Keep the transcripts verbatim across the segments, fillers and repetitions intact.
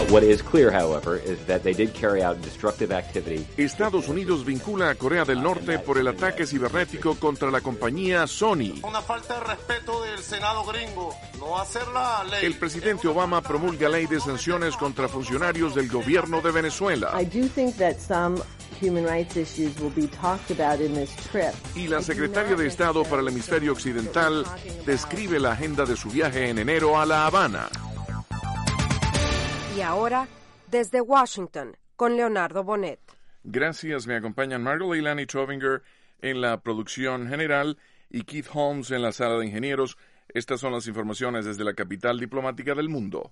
what is clear, however, is that they did carry out destructive activity. Estados Unidos vincula a Corea del Norte por el ataque cibernético contra la compañía Sony. Una falta de respeto del Senado gringo, no hacer la ley. El presidente Obama promulga ley de sanciones contra funcionarios del gobierno de Venezuela. I do think that some human rights issues will be talked about in this trip. Y la secretaria de Estado para el Hemisferio Occidental describe la agenda de su viaje en enero a La Habana. Y ahora, desde Washington, con Leonardo Bonet. Gracias, me acompañan Margot Leilani Trovinger en la producción general y Keith Holmes en la sala de ingenieros. Estas son las informaciones desde la capital diplomática del mundo.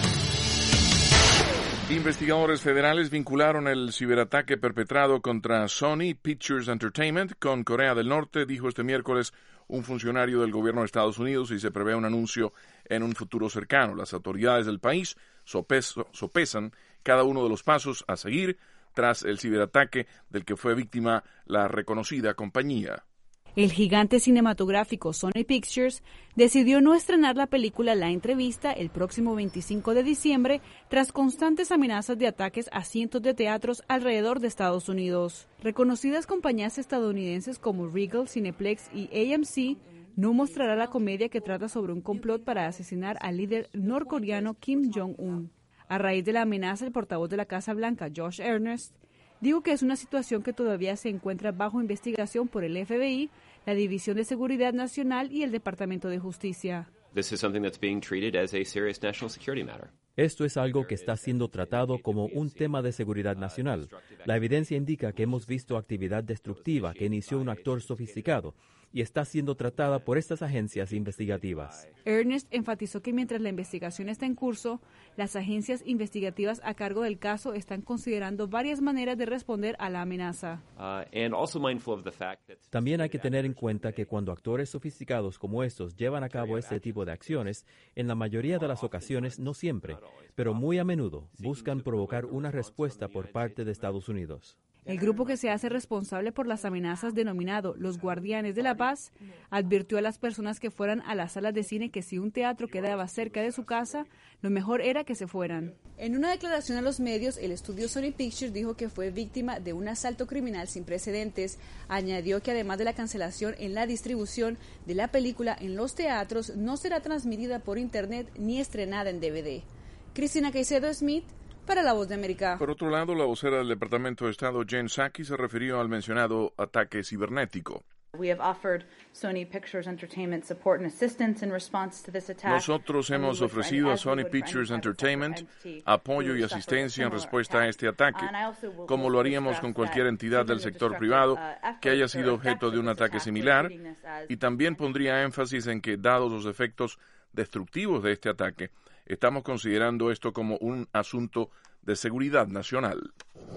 Investigadores federales vincularon el ciberataque perpetrado contra Sony Pictures Entertainment con Corea del Norte, dijo este miércoles un funcionario del gobierno de Estados Unidos, y se prevé un anuncio en un futuro cercano. Las autoridades del país sopes- sopesan cada uno de los pasos a seguir tras el ciberataque del que fue víctima la reconocida compañía. El gigante cinematográfico Sony Pictures decidió no estrenar la película La Entrevista el próximo veinticinco de diciembre tras constantes amenazas de ataques a cientos de teatros alrededor de Estados Unidos. Reconocidas compañías estadounidenses como Regal, Cineplex y A M C no mostrará la comedia que trata sobre un complot para asesinar al líder norcoreano Kim Jong-un. A raíz de la amenaza, el portavoz de la Casa Blanca, Josh Earnest, dijo que es una situación que todavía se encuentra bajo investigación por el F B I, la División de Seguridad Nacional y el Departamento de Justicia. This is something that's being treated as a serious national security matter. Esto es algo que está siendo tratado como un tema de seguridad nacional. La evidencia indica que hemos visto actividad destructiva que inició un actor sofisticado y está siendo tratada por estas agencias investigativas. Ernest enfatizó que mientras la investigación está en curso, las agencias investigativas a cargo del caso están considerando varias maneras de responder a la amenaza. Uh, and also mindful of the fact that También hay que tener en cuenta que cuando actores sofisticados como estos llevan a cabo este tipo de acciones, en la mayoría de las ocasiones, no siempre, pero muy a menudo, buscan provocar una respuesta por parte de Estados Unidos. El grupo que se hace responsable por las amenazas, denominado los Guardianes de la Paz, advirtió a las personas que fueran a las salas de cine que si un teatro quedaba cerca de su casa, lo mejor era que se fueran. En una declaración a los medios, el estudio Sony Pictures dijo que fue víctima de un asalto criminal sin precedentes. Añadió que además de la cancelación en la distribución de la película en los teatros, no será transmitida por internet ni estrenada en D V D. Cristina Caicedo Smith, para La Voz de América. Por otro lado, la vocera del Departamento de Estado, Jen Psaki, se refirió al mencionado ataque cibernético. Nosotros hemos ofrecido a Sony Pictures Entertainment apoyo y asistencia en respuesta a este ataque, como lo haríamos con cualquier entidad del sector privado que haya sido objeto de un ataque similar, y también pondría énfasis en que, dados los efectos destructivos de este ataque, estamos considerando esto como un asunto de seguridad nacional.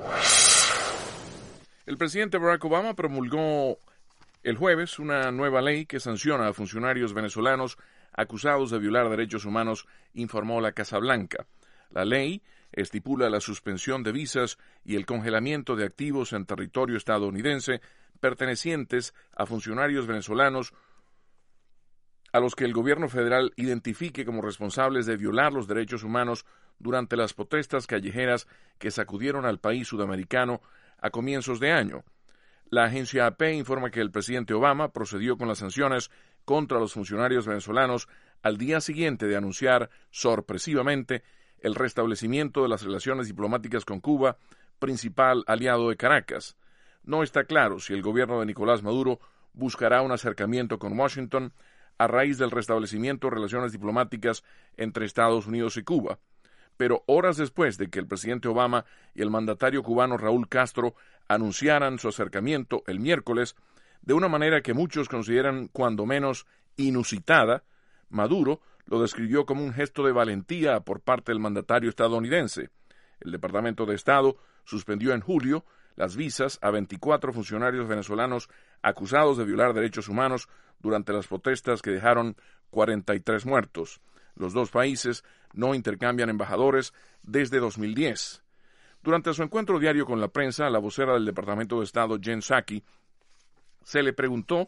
El presidente Barack Obama promulgó el jueves una nueva ley que sanciona a funcionarios venezolanos acusados de violar derechos humanos, informó la Casa Blanca. La ley estipula la suspensión de visas y el congelamiento de activos en territorio estadounidense pertenecientes a funcionarios venezolanos a los que el gobierno federal identifique como responsables de violar los derechos humanos durante las protestas callejeras que sacudieron al país sudamericano a comienzos de año. La agencia A P informa que el presidente Obama procedió con las sanciones contra los funcionarios venezolanos al día siguiente de anunciar sorpresivamente el restablecimiento de las relaciones diplomáticas con Cuba, principal aliado de Caracas. No está claro si el gobierno de Nicolás Maduro buscará un acercamiento con Washington a raíz del restablecimiento de relaciones diplomáticas entre Estados Unidos y Cuba. Pero horas después de que el presidente Obama y el mandatario cubano Raúl Castro anunciaran su acercamiento el miércoles, de una manera que muchos consideran cuando menos inusitada, Maduro lo describió como un gesto de valentía por parte del mandatario estadounidense. El Departamento de Estado suspendió en julio las visas a veinticuatro funcionarios venezolanos acusados de violar derechos humanos durante las protestas que dejaron cuarenta y tres muertos. Los dos países no intercambian embajadores desde dos mil diez. Durante su encuentro diario con la prensa, la vocera del Departamento de Estado, Jen Psaki, se le preguntó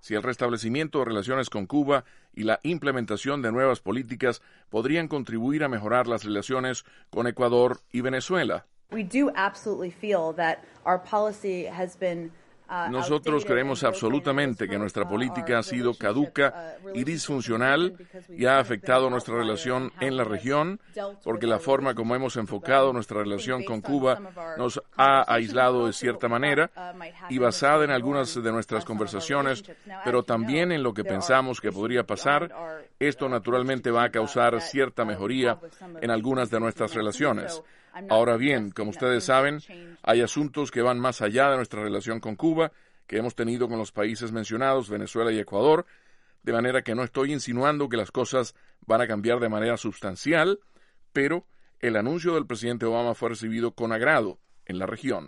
si el restablecimiento de relaciones con Cuba y la implementación de nuevas políticas podrían contribuir a mejorar las relaciones con Ecuador y Venezuela. We do absolutely feel that our policy has been Nosotros creemos absolutamente que nuestra política ha sido caduca y disfuncional y ha afectado nuestra relación en la región, porque la forma como hemos enfocado nuestra relación con Cuba nos ha aislado de cierta manera y basada en algunas de nuestras conversaciones, pero también en lo que pensamos que podría pasar. Esto naturalmente va a causar cierta mejoría en algunas de nuestras relaciones. Ahora bien, como ustedes saben, hay asuntos que van más allá de nuestra relación con Cuba, que hemos tenido con los países mencionados, Venezuela y Ecuador, de manera que no estoy insinuando que las cosas van a cambiar de manera sustancial, pero el anuncio del presidente Obama fue recibido con agrado en la región.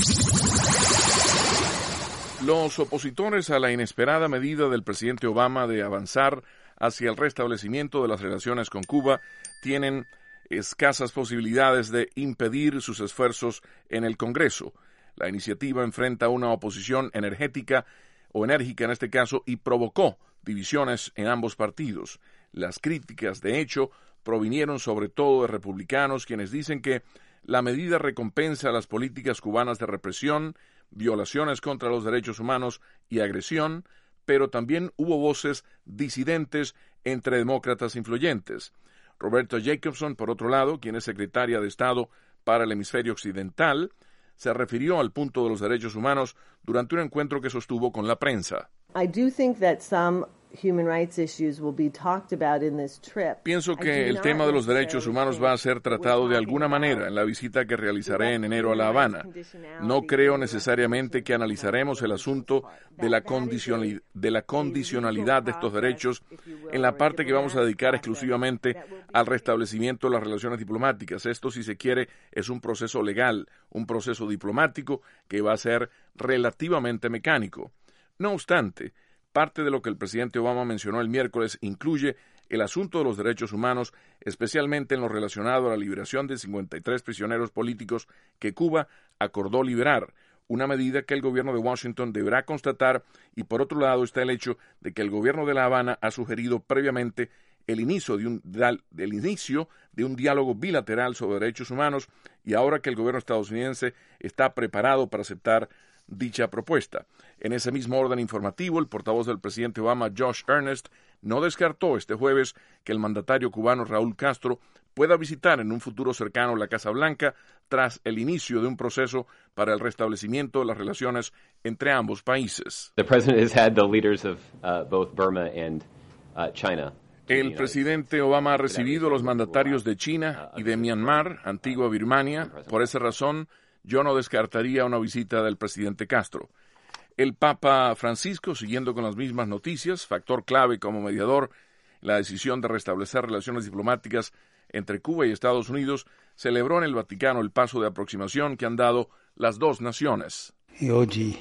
Los opositores a la inesperada medida del presidente Obama de avanzar hacia el restablecimiento de las relaciones con Cuba tienen escasas posibilidades de impedir sus esfuerzos en el Congreso. La iniciativa enfrenta una oposición energética, o enérgica en este caso, y provocó divisiones en ambos partidos. Las críticas, de hecho, provinieron sobre todo de republicanos, quienes dicen que la medida recompensa las políticas cubanas de represión, violaciones contra los derechos humanos y agresión, pero también hubo voces disidentes entre demócratas influyentes. Roberta Jacobson, por otro lado, quien es secretaria de Estado para el hemisferio occidental, se refirió al punto de los derechos humanos durante un encuentro que sostuvo con la prensa. I do think that some human rights issues will be talked about in this trip. Pienso que el tema de los derechos humanos va a ser tratado de alguna manera en la visita que realizaré en enero a La Habana. No creo necesariamente que analizaremos el asunto de la condicionalidad de, la condicionalidad de estos derechos en la parte que vamos a dedicar exclusivamente al restablecimiento de las relaciones diplomáticas. Esto, si se quiere, es un proceso legal, un proceso diplomático que va a ser relativamente mecánico. No obstante, parte de lo que el presidente Obama mencionó el miércoles incluye el asunto de los derechos humanos, especialmente en lo relacionado a la liberación de cincuenta y tres prisioneros políticos que Cuba acordó liberar, una medida que el gobierno de Washington deberá constatar, y por otro lado está el hecho de que el gobierno de La Habana ha sugerido previamente el inicio de un, del inicio de un diálogo bilateral sobre derechos humanos, y ahora que el gobierno estadounidense está preparado para aceptar dicha propuesta. En ese mismo orden informativo, el portavoz del presidente Obama, Josh Earnest, no descartó este jueves que el mandatario cubano Raúl Castro pueda visitar en un futuro cercano la Casa Blanca tras el inicio de un proceso para el restablecimiento de las relaciones entre ambos países. The president has had the leaders of uh, both Burma and uh, China. El presidente Obama ha recibido a los mandatarios de China y de Myanmar, antigua Birmania. Por esa razón, yo no descartaría una visita del presidente Castro. El Papa Francisco, siguiendo con las mismas noticias, factor clave como mediador en la decisión de restablecer relaciones diplomáticas entre Cuba y Estados Unidos, celebró en el Vaticano el paso de aproximación que han dado las dos naciones. Y hoy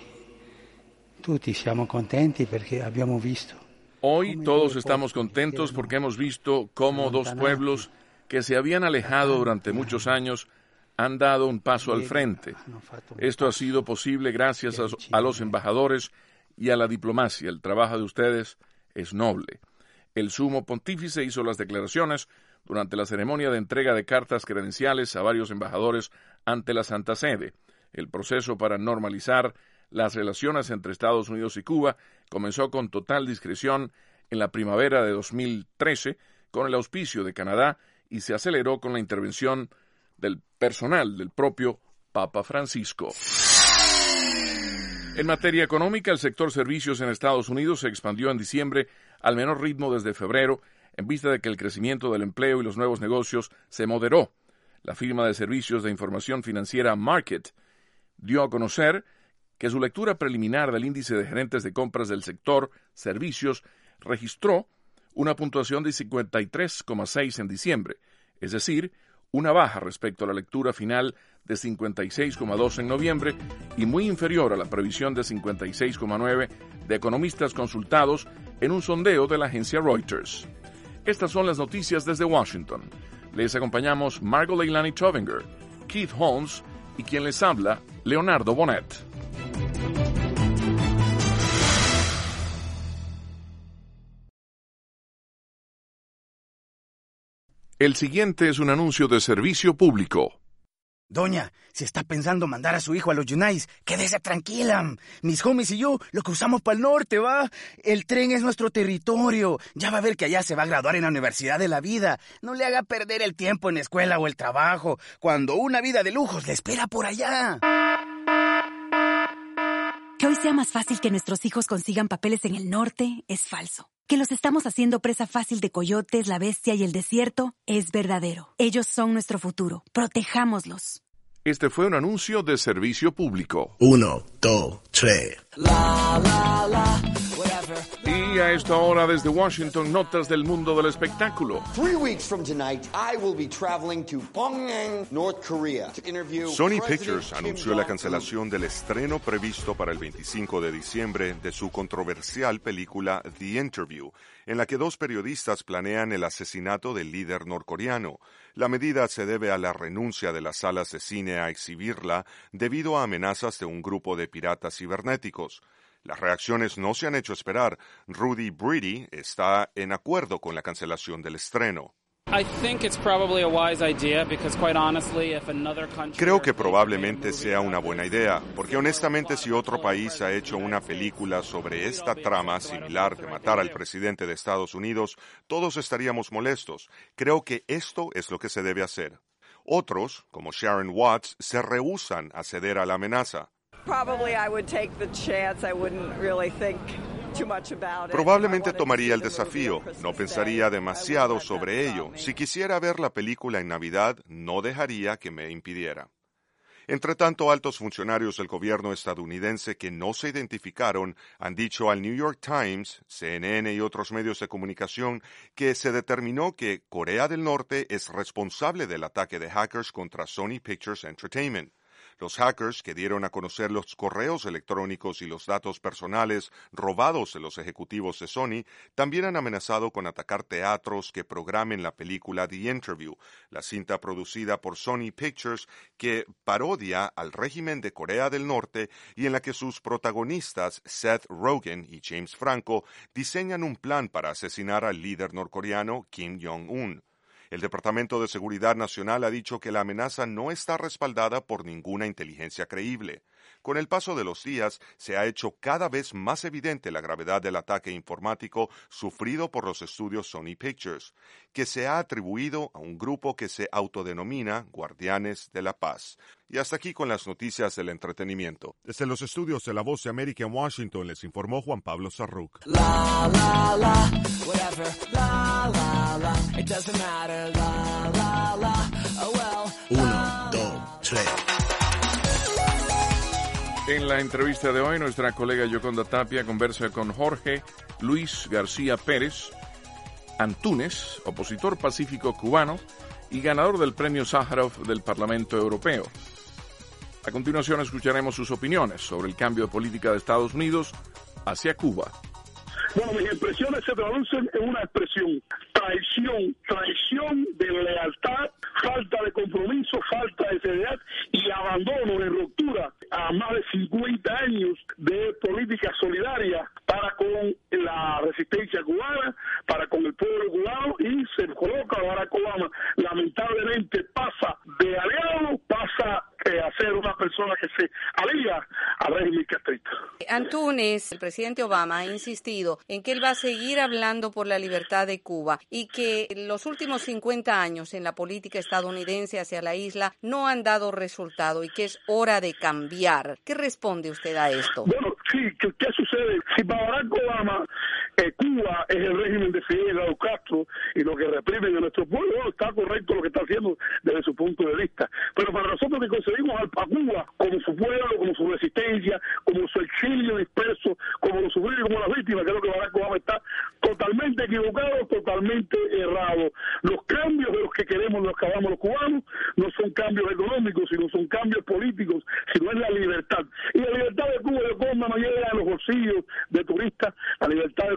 tutti siamo contenti perché abbiamo visto. Hoy todos estamos contentos porque hemos visto cómo dos pueblos que se habían alejado durante muchos años han dado un paso al frente. Esto ha sido posible gracias a, a los embajadores y a la diplomacia. El trabajo de ustedes es noble. El sumo pontífice hizo las declaraciones durante la ceremonia de entrega de cartas credenciales a varios embajadores ante la Santa Sede. El proceso para normalizar las relaciones entre Estados Unidos y Cuba comenzó con total discreción en la primavera de dos mil trece con el auspicio de Canadá y se aceleró con la intervención del personal del propio Papa Francisco. En materia económica, el sector servicios en Estados Unidos se expandió en diciembre al menor ritmo desde febrero, en vista de que el crecimiento del empleo y los nuevos negocios se moderó. La firma de servicios de información financiera Market dio a conocer que su lectura preliminar del índice de gerentes de compras del sector servicios registró una puntuación de cincuenta y tres coma seis en diciembre, es decir, una baja respecto a la lectura final de cincuenta y seis coma dos en noviembre y muy inferior a la previsión de cincuenta y seis coma nueve de economistas consultados en un sondeo de la agencia Reuters. Estas son las noticias desde Washington. Les acompañamos Margot Leilani Tovinger, Keith Holmes y quien les habla, Leonardo Bonet. El siguiente es un anuncio de servicio público. Doña, si está pensando mandar a su hijo a los Yunais, quédese tranquila. Mis homies y yo lo cruzamos para el norte, ¿va? El tren es nuestro territorio. Ya va a ver que allá se va a graduar en la Universidad de la Vida. No le haga perder el tiempo en la escuela o el trabajo, cuando una vida de lujos le espera por allá. Que hoy sea más fácil que nuestros hijos consigan papeles en el norte es falso. Que los estamos haciendo presa fácil de coyotes, la bestia y el desierto es verdadero. Ellos son nuestro futuro. Protejámoslos. Este fue un anuncio de servicio público. Uno, dos, tres. La, la, la, whatever. Y a esta hora desde Washington, notas del mundo del espectáculo. Three weeks from tonight, I will be traveling to Pyongyang, North Korea, to interview Sony President Pictures Kim anunció la Jong-un. cancelación del estreno previsto para el veinticinco de diciembre de su controversial película The Interview, en la que dos periodistas planean el asesinato del líder norcoreano. La medida se debe a la renuncia de las salas de cine a exhibirla debido a amenazas de un grupo de piratas cibernéticos. Las reacciones no se han hecho esperar. Rudy Brady está en acuerdo con la cancelación del estreno. Creo que probablemente sea una buena idea, porque honestamente si otro país ha hecho una película sobre esta trama similar de matar al presidente de Estados Unidos, todos estaríamos molestos. Creo que esto es lo que se debe hacer. Otros, como Sharon Watts, se rehúsan a ceder a la amenaza. Probablemente tomaría el desafío, no pensaría demasiado sobre ello. Si quisiera ver la película en Navidad, no dejaría que me impidiera. Entre tanto, altos funcionarios del gobierno estadounidense que no se identificaron han dicho al New York Times, C N N y otros medios de comunicación que se determinó que Corea del Norte es responsable del ataque de hackers contra Sony Pictures Entertainment. Los hackers que dieron a conocer los correos electrónicos y los datos personales robados de los ejecutivos de Sony también han amenazado con atacar teatros que programen la película The Interview, la cinta producida por Sony Pictures que parodia al régimen de Corea del Norte y en la que sus protagonistas Seth Rogen y James Franco diseñan un plan para asesinar al líder norcoreano Kim Jong-un. El Departamento de Seguridad Nacional ha dicho que la amenaza no está respaldada por ninguna inteligencia creíble. Con el paso de los días, se ha hecho cada vez más evidente la gravedad del ataque informático sufrido por los estudios Sony Pictures, que se ha atribuido a un grupo que se autodenomina Guardianes de la Paz. Y hasta aquí con las noticias del entretenimiento. Desde los estudios de La Voz de América en Washington les informó Juan Pablo Sarruc. La, la, la, whatever. La, la, la, it doesn't matter. La, la, la, oh well. Uno, dos, tres. En la entrevista de hoy, nuestra colega Yoconda Tapia conversa con Jorge Luis García Pérez Antúnez, opositor pacífico cubano y ganador del premio Sájarov del Parlamento Europeo. A continuación escucharemos sus opiniones sobre el cambio de política de Estados Unidos hacia Cuba. Bueno, mis impresiones se traducen en una expresión: traición, traición de lealtad, falta de compromiso, falta de seriedad y abandono de ruptura a más de cincuenta años de política solidaria para con la resistencia cubana, para con el pueblo cubano, y se coloca a Barack Obama. Lamentablemente pasa de aliado, pasa eh, a ser una persona que se alía al régimen castrista. Antúnez, el presidente Obama ha insistido en que él va a seguir hablando por la libertad de Cuba y que los últimos cincuenta años en la política estadounidense hacia la isla no han dado resultado y que es hora de cambiar. ¿Qué responde usted a esto? Bueno, sí, ¿qué, qué sucede? Si para Barack Obama eh, Cuba es el régimen de Fidel Castro y lo que reprimen a nuestro pueblo, bueno, está correcto lo que está haciendo desde su punto de vista. Pero para nosotros que concebimos a Cuba como su pueblo, como su resistencia, como su exilio disperso, como los sufridos, como las víctimas, creo que Barack Obama está totalmente equivocado, totalmente errado. Los cambios de los que queremos, los que hablamos los cubanos, no son cambios económicos, sino son cambios políticos, sino es la libertad. Y la libertad de Cuba de forma no llega a los bolsillos de turistas, la libertad de Cuba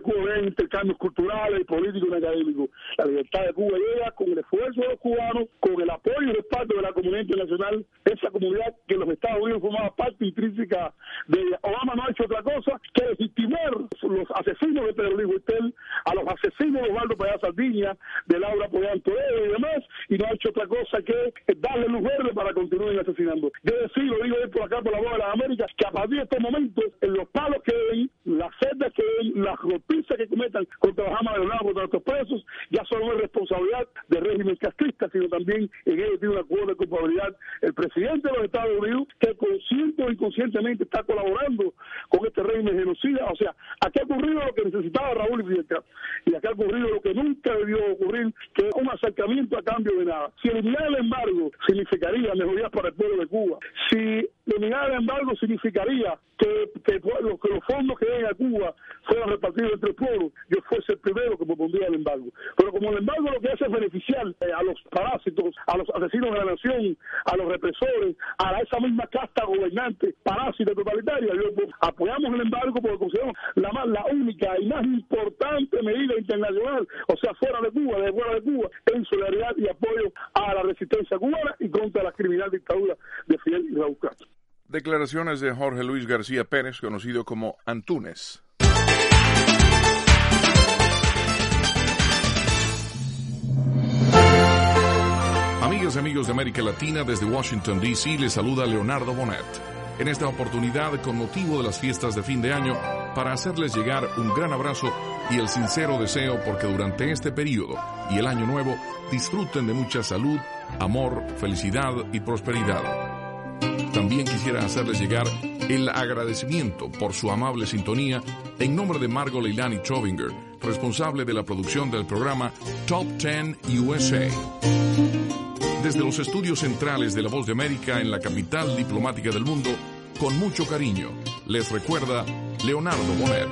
Cuba ven intercambios culturales, políticos y académicos. La libertad de Cuba llega con el esfuerzo de los cubanos, con el apoyo y respaldo de la comunidad internacional, esa comunidad que los Estados Unidos formaba parte intrínseca de ella. Obama no ha hecho otra cosa que legitimar los asesinos de Pedro Luis Huertel, a los asesinos de Osvaldo Payá Sardiña, de Laura Pollán Toledo y demás, y no ha hecho otra cosa que darle luz verde para continuar asesinando. Yo decido, digo hoy por acá por la voz de las Américas, que a partir de estos momentos, en los palos que den, las celdas que den, las golpizas que cometan contra las amas de Leonardo, contra nuestros presos, ya solo no es responsabilidad del régimen castrista, sino también en ello tiene una cuota de culpabilidad el presidente de los Estados Unidos, que consciente o inconscientemente está colaborando con este régimen genocida. O sea, aquí ha ocurrido lo que necesitaba Raúl y Fidel Castro, y aquí ha ocurrido lo que nunca debió ocurrir, que es un acercamiento a cambio de nada. Si eliminar el embargo significaría mejorías para el pueblo de Cuba, si eliminar el embargo significaría que, que, los, que los fondos que den a Cuba fueran repartidos entre el pueblo, yo fuese el primero que propondría el embargo. Pero como el embargo lo que hace es beneficiar eh, a los parásitos, a los asesinos de la nación, a los represores, a esa misma casta gobernante parásita totalitaria, yo, pues, apoyamos el embargo porque consideramos la, más, la única y más importante medida internacional, o sea, fuera de Cuba, de fuera de Cuba, en solidaridad y apoyo a la resistencia cubana y contra la criminal dictadura de Fidel y Raúl Castro. Declaraciones de Jorge Luis García Pérez, conocido como Antúnez. Amigas y amigos de América Latina, desde Washington, D C les saluda Leonardo Bonet. En esta oportunidad, con motivo de las fiestas de fin de año, para hacerles llegar un gran abrazo y el sincero deseo porque durante este periodo y el año nuevo disfruten de mucha salud, amor, felicidad y prosperidad. También quisiera hacerles llegar el agradecimiento por su amable sintonía en nombre de Margot Leilani Trovinger, responsable de la producción del programa Top diez U S A. Desde los estudios centrales de La Voz de América en la capital diplomática del mundo, con mucho cariño, les recuerda Leonardo Bonet.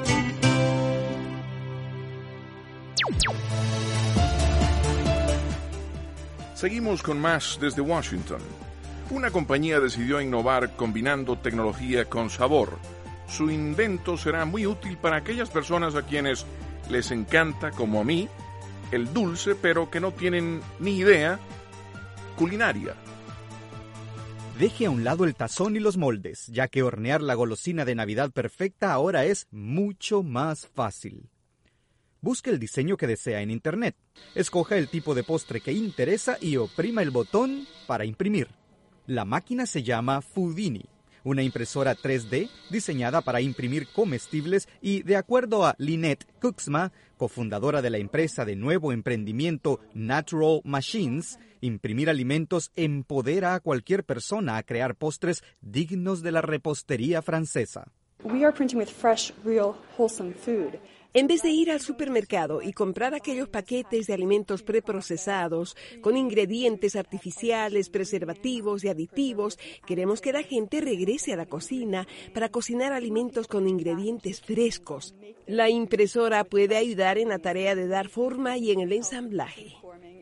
Seguimos con más desde Washington. Una compañía decidió innovar combinando tecnología con sabor. Su invento será muy útil para aquellas personas a quienes les encanta, como a mí, el dulce, pero que no tienen ni idea culinaria. Deje a un lado el tazón y los moldes, ya que hornear la golosina de Navidad perfecta ahora es mucho más fácil. Busque el diseño que desea en Internet, escoja el tipo de postre que interesa y oprima el botón para imprimir. La máquina se llama Foodini, una impresora tres D diseñada para imprimir comestibles y, de acuerdo a Lynette Kuxma, cofundadora de la empresa de nuevo emprendimiento Natural Machines, imprimir alimentos empodera a cualquier persona a crear postres dignos de la repostería francesa. We are printing with fresh, real, wholesome food. En vez de ir al supermercado y comprar aquellos paquetes de alimentos preprocesados con ingredientes artificiales, preservativos y aditivos, queremos que la gente regrese a la cocina para cocinar alimentos con ingredientes frescos. La impresora puede ayudar en la tarea de dar forma y en el ensamblaje.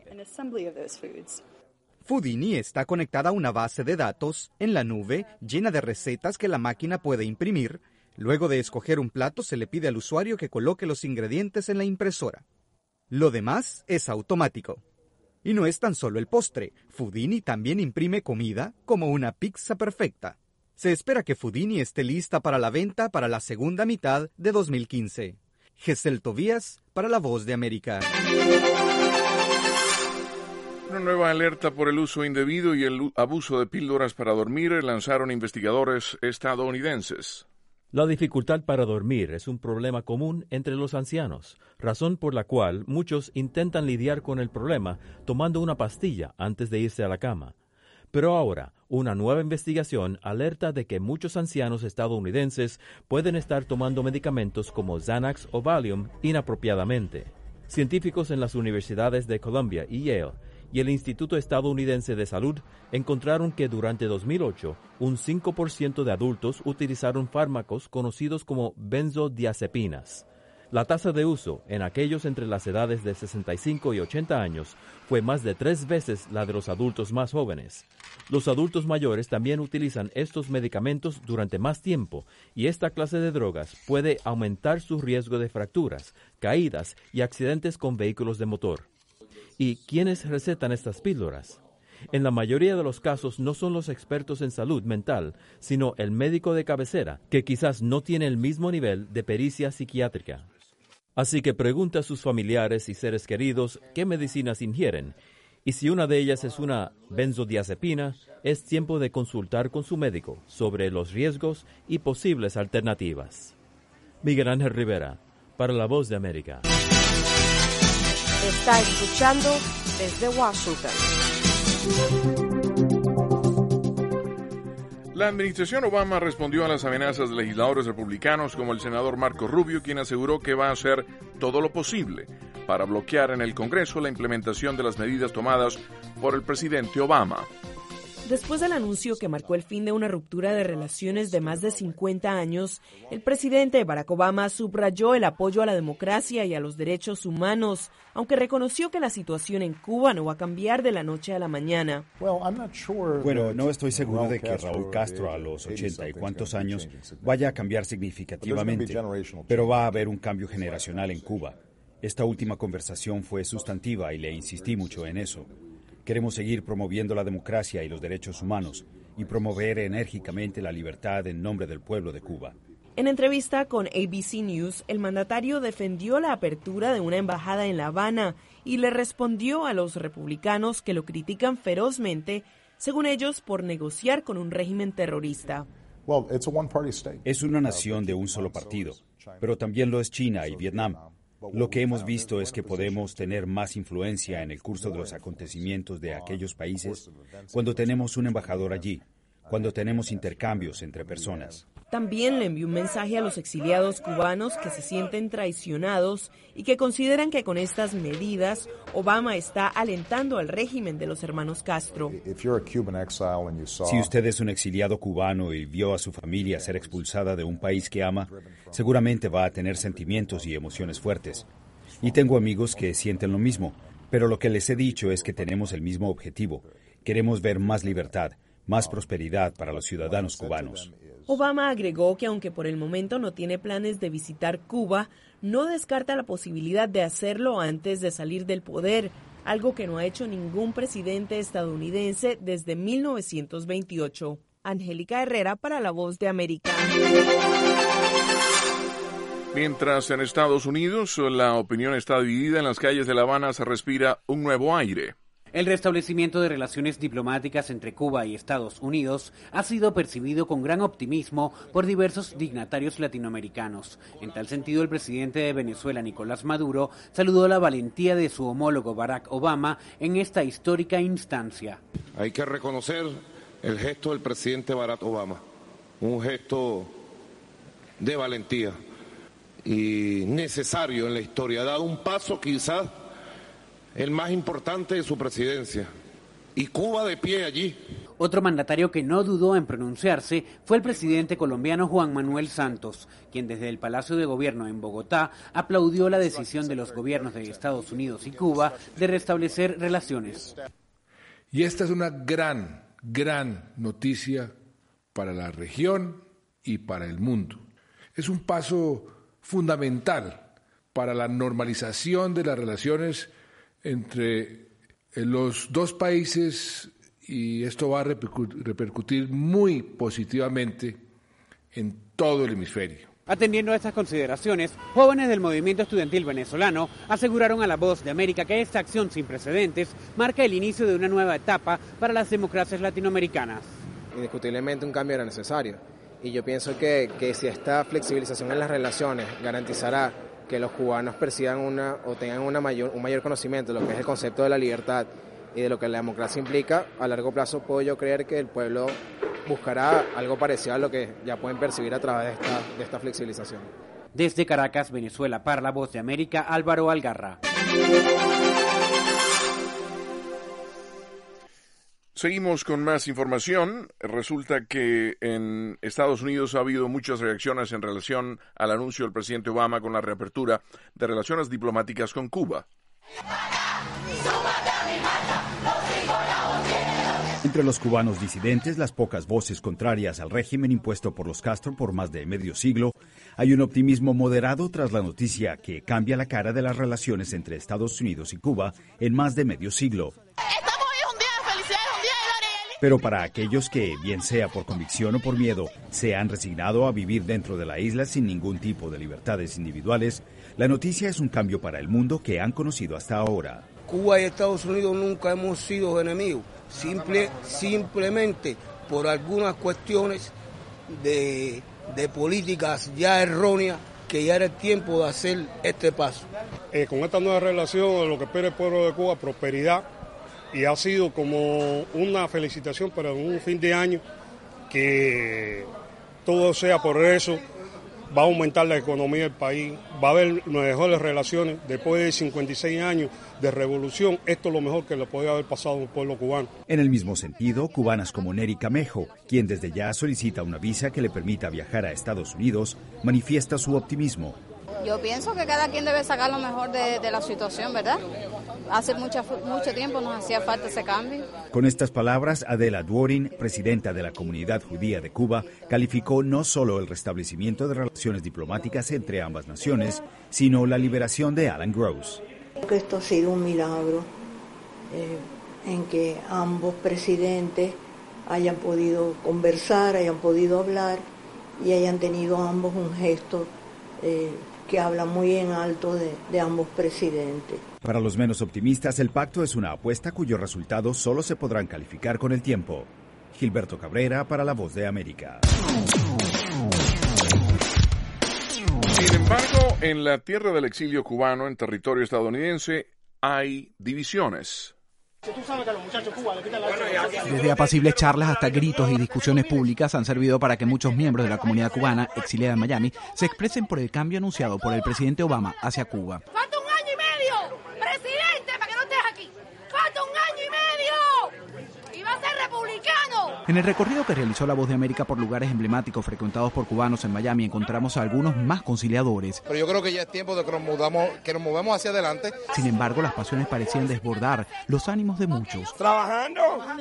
Foodini está conectada a una base de datos en la nube llena de recetas que la máquina puede imprimir. Luego de escoger un plato, se le pide al usuario que coloque los ingredientes en la impresora. Lo demás es automático. Y no es tan solo el postre. Foodini también imprime comida como una pizza perfecta. Se espera que Foodini esté lista para la venta para la segunda mitad de dos mil quince. Gesell Tobías para La Voz de América. Una nueva alerta por el uso indebido y el abuso de píldoras para dormir lanzaron investigadores estadounidenses. La dificultad para dormir es un problema común entre los ancianos, razón por la cual muchos intentan lidiar con el problema tomando una pastilla antes de irse a la cama. Pero ahora, una nueva investigación alerta de que muchos ancianos estadounidenses pueden estar tomando medicamentos como Xanax o Valium inapropiadamente. Científicos en las universidades de Columbia y Yale y el Instituto Estadounidense de Salud encontraron que durante dos mil ocho, un cinco por ciento de adultos utilizaron fármacos conocidos como benzodiazepinas. La tasa de uso en aquellos entre las edades de sesenta y cinco y ochenta años fue más de tres veces la de los adultos más jóvenes. Los adultos mayores también utilizan estos medicamentos durante más tiempo y esta clase de drogas puede aumentar su riesgo de fracturas, caídas y accidentes con vehículos de motor. ¿Y quiénes recetan estas píldoras? En la mayoría de los casos no son los expertos en salud mental, sino el médico de cabecera, que quizás no tiene el mismo nivel de pericia psiquiátrica. Así que pregunta a sus familiares y seres queridos qué medicinas ingieren, y si una de ellas es una benzodiazepina, es tiempo de consultar con su médico sobre los riesgos y posibles alternativas. Miguel Ángel Rivera, para La Voz de América. Está escuchando desde Washington. La administración Obama respondió a las amenazas de legisladores republicanos como el senador Marco Rubio, quien aseguró que va a hacer todo lo posible para bloquear en el Congreso la implementación de las medidas tomadas por el presidente Obama. Después del anuncio que marcó el fin de una ruptura de relaciones de más de cincuenta años, el presidente Barack Obama subrayó el apoyo a la democracia y a los derechos humanos, aunque reconoció que la situación en Cuba no va a cambiar de la noche a la mañana. Bueno, no estoy seguro de que Raúl Castro a los ochenta y cuantos años vaya a cambiar significativamente, pero va a haber un cambio generacional en Cuba. Esta última conversación fue sustantiva y le insistí mucho en eso. Queremos seguir promoviendo la democracia y los derechos humanos y promover enérgicamente la libertad en nombre del pueblo de Cuba. En entrevista con A B C News, el mandatario defendió la apertura de una embajada en La Habana y le respondió a los republicanos que lo critican ferozmente, según ellos, por negociar con un régimen terrorista. Es una nación de un solo partido, pero también lo es China y Vietnam. Lo que hemos visto es que podemos tener más influencia en el curso de los acontecimientos de aquellos países cuando tenemos un embajador allí, cuando tenemos intercambios entre personas. También le envió un mensaje a los exiliados cubanos que se sienten traicionados y que consideran que con estas medidas Obama está alentando al régimen de los hermanos Castro. Si usted es un exiliado cubano y vio a su familia ser expulsada de un país que ama, seguramente va a tener sentimientos y emociones fuertes. Y tengo amigos que sienten lo mismo, pero lo que les he dicho es que tenemos el mismo objetivo. Queremos ver más libertad, más prosperidad para los ciudadanos cubanos. Obama agregó que aunque por el momento no tiene planes de visitar Cuba, no descarta la posibilidad de hacerlo antes de salir del poder, algo que no ha hecho ningún presidente estadounidense desde mil novecientos veintiocho. Angélica Herrera para La Voz de América. Mientras en Estados Unidos la opinión está dividida, en las calles de La Habana se respira un nuevo aire. El restablecimiento de relaciones diplomáticas entre Cuba y Estados Unidos ha sido percibido con gran optimismo por diversos dignatarios latinoamericanos. En tal sentido, el presidente de Venezuela, Nicolás Maduro, saludó la valentía de su homólogo Barack Obama en esta histórica instancia. Hay que reconocer el gesto del presidente Barack Obama, un gesto de valentía y necesario en la historia. Ha dado un paso quizás el más importante de su presidencia, y Cuba de pie allí. Otro mandatario que no dudó en pronunciarse fue el presidente colombiano Juan Manuel Santos, quien desde el Palacio de Gobierno en Bogotá aplaudió la decisión de los gobiernos de Estados Unidos y Cuba de restablecer relaciones. Y esta es una gran, gran noticia para la región y para el mundo. Es un paso fundamental para la normalización de las relaciones entre los dos países, y esto va a repercutir muy positivamente en todo el hemisferio. Atendiendo a estas consideraciones, jóvenes del movimiento estudiantil venezolano aseguraron a La Voz de América que esta acción sin precedentes marca el inicio de una nueva etapa para las democracias latinoamericanas. Indiscutiblemente un cambio era necesario, y yo pienso que, que si esta flexibilización en las relaciones garantizará que los cubanos perciban una o tengan una mayor, un mayor conocimiento de lo que es el concepto de la libertad y de lo que la democracia implica, a largo plazo puedo yo creer que el pueblo buscará algo parecido a lo que ya pueden percibir a través de esta, de esta flexibilización. Desde Caracas, Venezuela, para La Voz de América, Álvaro Algarra. Seguimos con más información. Resulta que en Estados Unidos ha habido muchas reacciones en relación al anuncio del presidente Obama con la reapertura de relaciones diplomáticas con Cuba. Entre los cubanos disidentes, las pocas voces contrarias al régimen impuesto por los Castro por más de medio siglo, hay un optimismo moderado tras la noticia que cambia la cara de las relaciones entre Estados Unidos y Cuba en más de medio siglo. Pero para aquellos que, bien sea por convicción o por miedo, se han resignado a vivir dentro de la isla sin ningún tipo de libertades individuales, la noticia es un cambio para el mundo que han conocido hasta ahora. Cuba y Estados Unidos nunca hemos sido enemigos, simple, simplemente por algunas cuestiones de, de políticas ya erróneas que ya era el tiempo de hacer este paso. Eh, con esta nueva relación, lo que espera el pueblo de Cuba, prosperidad. Y ha sido como una felicitación para un fin de año, que todo sea progreso, va a aumentar la economía del país, va a haber mejores relaciones. Después de cincuenta y seis años de revolución, esto es lo mejor que le podía haber pasado al pueblo cubano. En el mismo sentido, cubanas como Neri Camejo, quien desde ya solicita una visa que le permita viajar a Estados Unidos, manifiesta su optimismo. Yo pienso que cada quien debe sacar lo mejor de, de la situación, ¿verdad? Hace mucho, mucho tiempo nos hacía falta ese cambio. Con estas palabras, Adela Dworin, presidenta de la comunidad judía de Cuba, calificó no solo el restablecimiento de relaciones diplomáticas entre ambas naciones, sino la liberación de Alan Gross. Creo que esto ha sido un milagro eh, en que ambos presidentes hayan podido conversar, hayan podido hablar y hayan tenido ambos un gesto eh, que habla muy en alto de, de ambos presidentes. Para los menos optimistas, el pacto es una apuesta cuyos resultados solo se podrán calificar con el tiempo. Gilberto Cabrera para La Voz de América. Sin embargo, en la tierra del exilio cubano, en territorio estadounidense, hay divisiones. Desde apacibles charlas hasta gritos y discusiones públicas han servido para que muchos miembros de la comunidad cubana exiliada en Miami se expresen por el cambio anunciado por el presidente Obama hacia Cuba. ¡Falta un año y medio! ¡Presidente, para que no estés aquí! ¡Falta un año y medio! ¡Y va a ser republicano! En el recorrido que realizó La Voz de América por lugares emblemáticos frecuentados por cubanos en Miami, encontramos a algunos más conciliadores. Pero yo creo que ya es tiempo de que nos movamos, que nos movemos hacia adelante. Sin embargo, las pasiones parecían desbordar los ánimos de muchos. ¿Trabajando?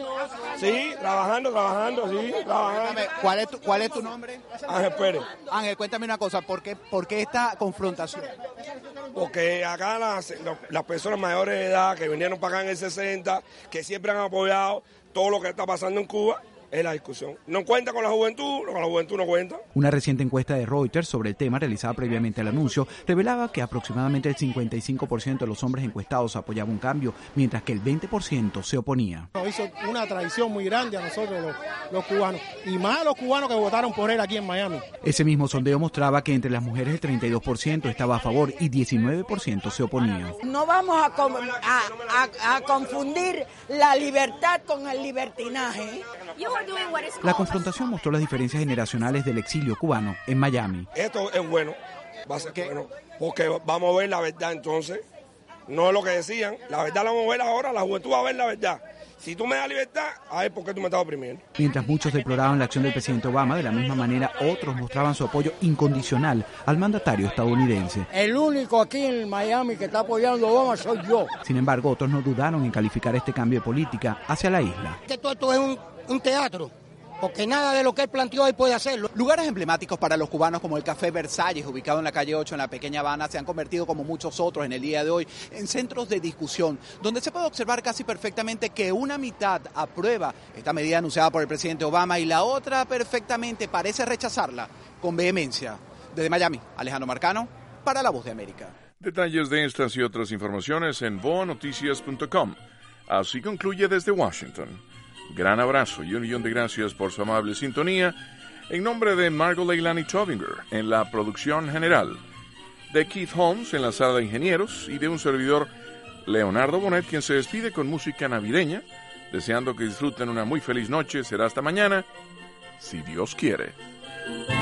Sí, trabajando, trabajando, sí, trabajando. ¿Cuál es tu, cuál es tu nombre? Ángel Pérez. Ángel, cuéntame una cosa, ¿por qué, por qué esta confrontación? Porque acá las, las personas mayores de edad que vinieron para acá en el sesenta, que siempre han apoyado todo lo que está pasando en Cuba, es la discusión. No cuenta con la juventud, con la juventud no cuenta. Una reciente encuesta de Reuters sobre el tema, realizada previamente al anuncio, revelaba que aproximadamente el cincuenta y cinco por ciento de los hombres encuestados apoyaba un cambio, mientras que el veinte por ciento se oponía. Nos hizo una traición muy grande a nosotros los, los cubanos, y más a los cubanos que votaron por él aquí en Miami. Ese mismo sondeo mostraba que entre las mujeres el treinta y dos por ciento estaba a favor y diecinueve por ciento se oponía. No vamos a, a, a, a confundir la libertad con el libertinaje. La confrontación mostró las diferencias generacionales del exilio cubano en Miami. Esto es bueno, va a ser bueno, porque vamos a ver la verdad entonces, no es lo que decían, la verdad la vamos a ver ahora, la juventud va a ver la verdad. Si tú me das libertad, a ver por qué tú me estás oprimiendo. Mientras muchos deploraban la acción del presidente Obama, de la misma manera otros mostraban su apoyo incondicional al mandatario estadounidense. El único aquí en Miami que está apoyando a Obama soy yo. Sin embargo, otros no dudaron en calificar este cambio de política hacia la isla. Esto, esto es un, un teatro. Porque nada de lo que él planteó hoy puede hacerlo. Lugares emblemáticos para los cubanos como el Café Versalles, ubicado en la calle ocho en la pequeña Habana, se han convertido, como muchos otros en el día de hoy, en centros de discusión, donde se puede observar casi perfectamente que una mitad aprueba esta medida anunciada por el presidente Obama y la otra perfectamente parece rechazarla con vehemencia. Desde Miami, Alejandro Marcano, para La Voz de América. Detalles de estas y otras informaciones en boa noticias punto com. Así concluye desde Washington. Gran abrazo y un millón de gracias por su amable sintonía. En nombre de Margot Leilani Tobinger en la producción general, de Keith Holmes en la sala de ingenieros y de un servidor, Leonardo Bonet, quien se despide con música navideña, deseando que disfruten una muy feliz noche. Será hasta mañana, si Dios quiere.